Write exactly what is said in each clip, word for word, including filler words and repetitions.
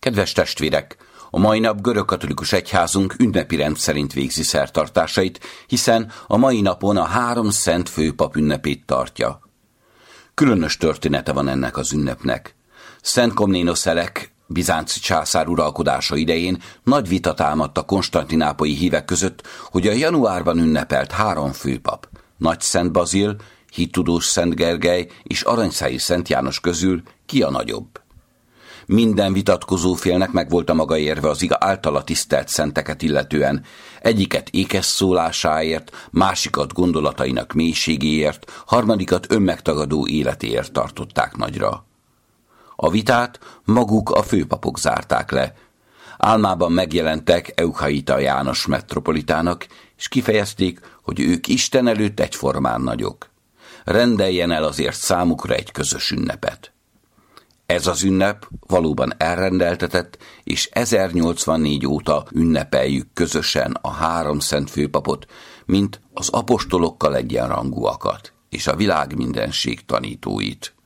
Kedves testvérek, a mai nap görögkatolikus egyházunk ünnepi rend szerint végzi szertartásait, hiszen a mai napon a három szent főpap ünnepét tartja. Különös története van ennek az ünnepnek. Szent Komnénosz Elek, bizánci császár uralkodása idején nagy vita támadt a konstantinápolyi hívek között, hogy a januárban ünnepelt három főpap, Nagy Szent Bazil, Hittudós Szent Gergely és Aranyszályi Szent János közül ki a nagyobb. Minden vitatkozó félnek megvolt a maga érve az iga általa tisztelt szenteket illetően, egyiket ékes szólásáért, másikat gondolatainak mélységéért, harmadikat önmegtagadó életéért tartották nagyra. A vitát maguk a főpapok zárták le. Álmában megjelentek Euchaita János metropolitának, és kifejezték, hogy ők Isten előtt egyformán nagyok. Rendeljen el azért számukra egy közös ünnepet. Ez az ünnep valóban elrendeltetett, és ezernyolcvannégy óta ünnepeljük közösen a három szent főpapot, mint az apostolokkal egyenrangúakat, és a világ mindenség tanítóit.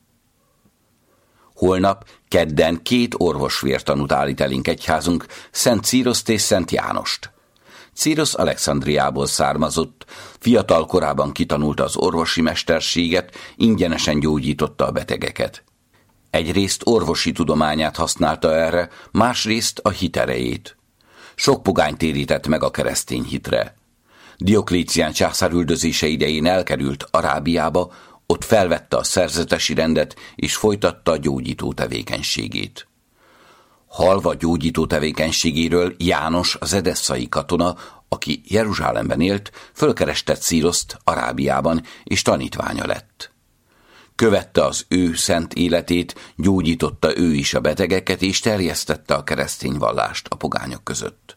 Holnap, kedden két orvosvértanút állít elénk egyházunk, Szent Círoszt és Szent Jánost. Círosz Alexandriából származott, fiatal korában kitanulta az orvosi mesterséget, ingyenesen gyógyította a betegeket. Egyrészt orvosi tudományát használta erre, másrészt a hit erejét. Sok pogányt térített meg a keresztény hitre. Dioklécián császár üldözése idején elkerült Arábiába, ott felvette a szerzetesi rendet és folytatta a gyógyító tevékenységét. Halva gyógyító tevékenységéről János, az edesszai katona, aki Jeruzsálemben élt, fölkereste Círoszt Arábiában, és tanítványa lett. Követte az ő szent életét, gyógyította ő is a betegeket, és terjesztette a keresztény vallást a pogányok között.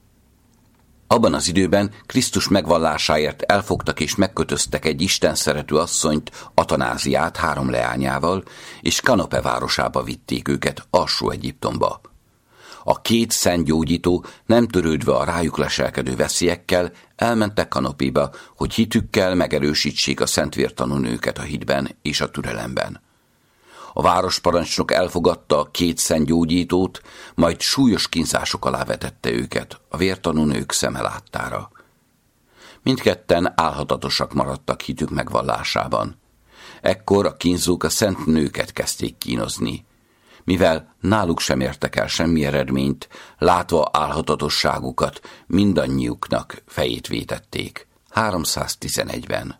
Abban az időben Krisztus megvallásáért elfogtak és megkötöztek egy istenszerető asszonyt, Atanáziát három leányával, és Kanope városába vitték őket, Alsó-Egyiptomba. A két szent gyógyító, nem törődve a rájuk leselkedő veszélyekkel, elmentek Kanopéba, hogy hitükkel megerősítsék a szentvértanú nőket a hitben és a türelemben. A városparancsnok elfogadta a két szent gyógyítót, majd súlyos kínzások alá vetette őket a vértanú nők szeme láttára. Mindketten álhatatosak maradtak hitük megvallásában. Ekkor a kínzók a szent nőket kezdték kínozni. Mivel náluk sem értek el semmi eredményt, látva álhatatosságukat, mindannyiuknak fejét vétették. háromszáztizenegyben.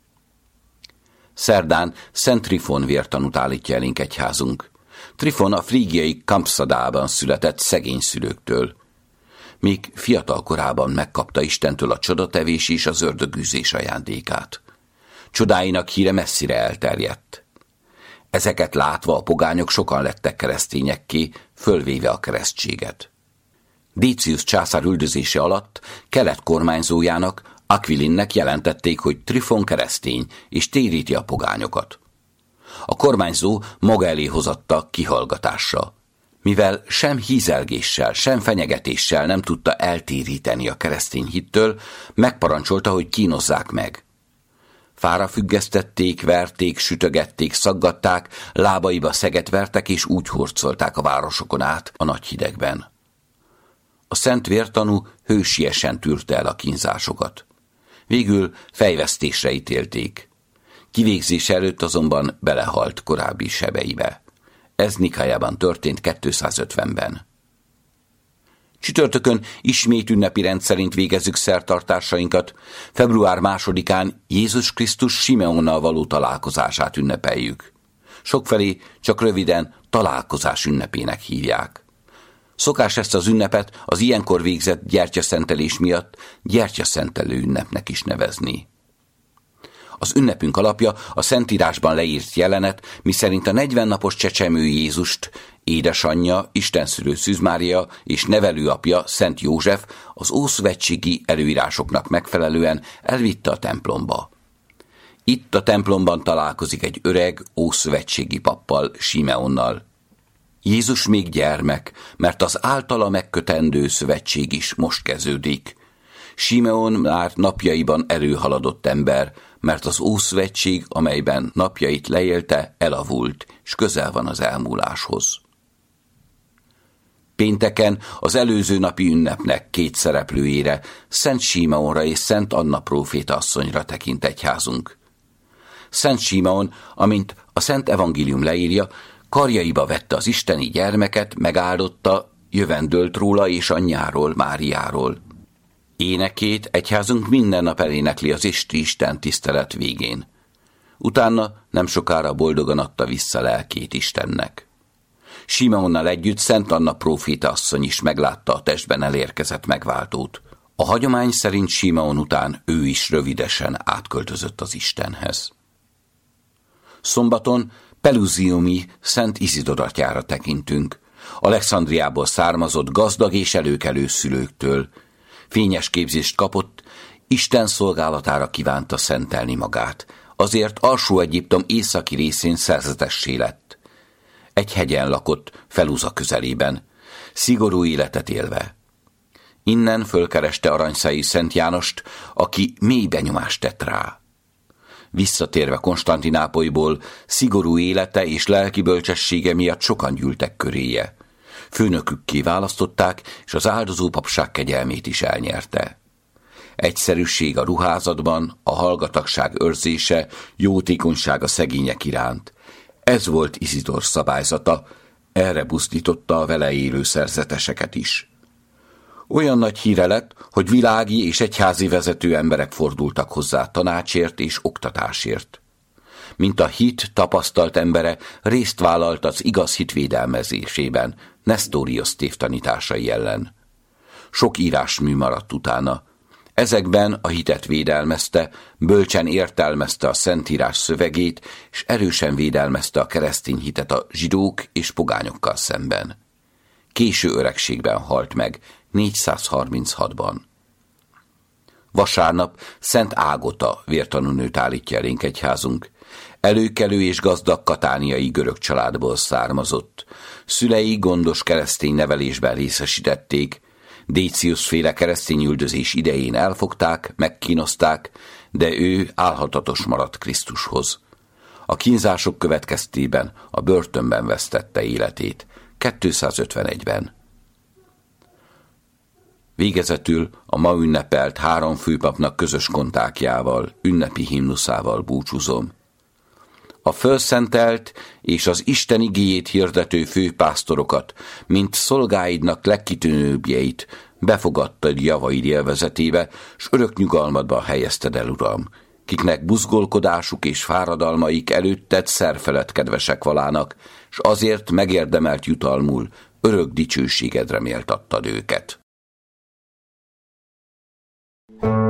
Szerdán Szent Trifon vértanút állítja elénk egyházunk. Trifon a frígiai Kampszadában született szegény szülőktől. Még fiatal korában megkapta Istentől a csodatevés és az ördögűzés ajándékát. Csodáinak híre messzire elterjedt. Ezeket látva a pogányok sokan lettek keresztényekké, fölvéve a keresztséget. Décius császár üldözése alatt kelet kormányzójának, Aquilinnek jelentették, hogy Trifon keresztény, és téríti a pogányokat. A kormányzó maga elé hozatta kihallgatásra. Mivel sem hízelgéssel, sem fenyegetéssel nem tudta eltéríteni a keresztény hittől, megparancsolta, hogy kínozzák meg. Fára függesztették, verték, sütögették, szaggatták, lábaiba szeget vertek, és úgy hurcolták a városokon át a nagy hidegben. A szent vértanú hősiesen tűrte el a kínzásokat. Végül fejvesztésre ítélték. Kivégzés előtt azonban belehalt korábbi sebeibe. Ez Nikájában történt kétszázötvenben. Csütörtökön ismét ünnepi rend szerint végezzük szertartásainkat. Február másodikán Jézus Krisztus Simeonnal való találkozását ünnepeljük. Sokfelé csak röviden találkozás ünnepének hívják. Szokás ezt az ünnepet az ilyenkor végzett gyertyaszentelés miatt gyertyaszentelő ünnepnek is nevezni. Az ünnepünk alapja a Szentírásban leírt jelenet, miszerint a negyven napos csecsemő Jézust édesanyja, istenszülő Szűz Mária és nevelőapja Szent József az ószövetségi előírásoknak megfelelően elvitte a templomba. Itt a templomban találkozik egy öreg ószövetségi pappal, Simeonnal. Jézus még gyermek, mert az általa megkötendő szövetség is most kezdődik. Simeon már napjaiban előhaladott ember, mert az ószövetség, amelyben napjait leélte, elavult, és közel van az elmúláshoz. Pénteken az előző napi ünnepnek két szereplőjére, Szent Simeonra és Szent Anna próféta asszonyra tekint egyházunk. Szent Simeon, amint a Szent Evangélium leírja, karjaiba vette az isteni gyermeket, megáldotta, jövendölt róla és anyjáról, Máriáról. Énekét egyházunk minden nap elénekli az Esti Isten tisztelet végén. Utána nem sokára boldogan adta vissza lelkét Istennek. Simeonnal együtt Szent Anna próféta asszony is meglátta a testben elérkezett megváltót. A hagyomány szerint Simeon után ő is rövidesen átköltözött az Istenhez. Szombaton Pelusiumi Szent Izidor atyára tekintünk, Alexandriából származott gazdag és előkelő szülőktől. Fényes képzést kapott, Isten szolgálatára kívánta szentelni magát, azért Alsó-Egyiptom északi részén szerzetessé lett. Egy hegyen lakott, Feluza közelében, szigorú életet élve. Innen fölkereste aranyszájú Szent Jánost, aki mély benyomást tett rá. Visszatérve Konstantinápolyból, szigorú élete és lelki bölcsessége miatt sokan gyűltek köréje. Főnökükké választották, és az áldozó papság kegyelmét is elnyerte. Egyszerűség a ruházatban, a hallgatagság őrzése, jótékonyság a szegények iránt. Ez volt Izidor szabályzata, erre buzdította a vele élő szerzeteseket is. Olyan nagy híre lett, hogy világi és egyházi vezető emberek fordultak hozzá tanácsért és oktatásért. Mint a hit tapasztalt embere, részt vállalt az igaz hit védelmezésében, Nestorius tévtanításai ellen. Sok írásmű maradt utána. Ezekben a hitet védelmezte, bölcsen értelmezte a Szentírás szövegét, és erősen védelmezte a keresztény hitet a zsidók és pogányokkal szemben. Késő öregségben halt meg, négyszázharminchatban. Vasárnap Szent Ágota vértanúnőt állítja elénk egyházunk. Előkelő és gazdag katániai görög családból származott. Szülei gondos keresztény nevelésben részesítették, Décius-féle keresztény üldözés idején elfogták, megkínozták, de ő álhatatos maradt Krisztushoz. A kínzások következtében a börtönben vesztette életét, kétszázötvenegyben. Végezetül a ma ünnepelt három főpapnak közös kontákjával, ünnepi himnuszával búcsúzom. A fölszentelt és az Isten igéjét hirdető főpásztorokat, mint szolgáidnak legkitűnőbbjeit, befogadtad javaid élvezetébe, s örök nyugalmadban helyezted el, Uram, kiknek buzgolkodásuk és fáradalmaik előtted szerfelett kedvesek valának, s azért megérdemelt jutalmul örök dicsőségedre méltattad őket.